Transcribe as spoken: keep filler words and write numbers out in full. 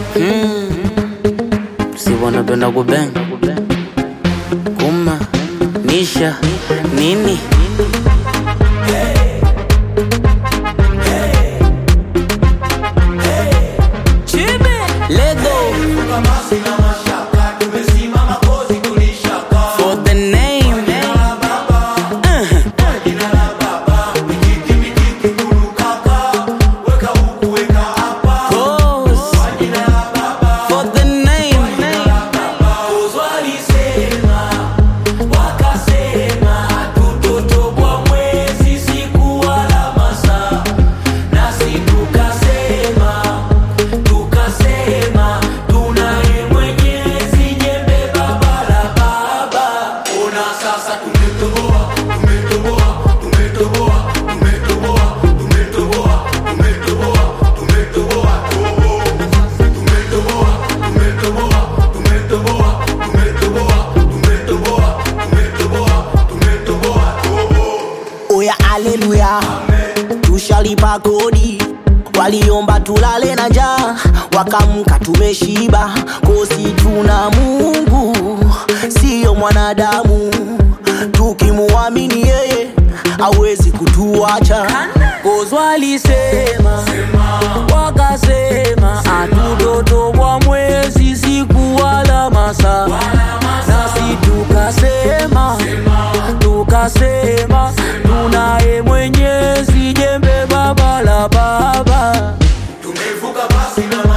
Hmm, si wanapenda kubang kuma nisha nini Lego for the name uh. Cause for the name Oya haleluya, tushalipa kodi. Waliomba tulale na njaa, wakamka tumeshiba. Kosi tuna Mungu, sio mwanadamu. Tukimuamini yeye, hawezi kutuacha. Cause walisema wakasema atudoto wa mwezi siku wala masaa, nasi tukasema tukasema tunaye Mwenyezi, jembe baba la baba. Tumevuka basi na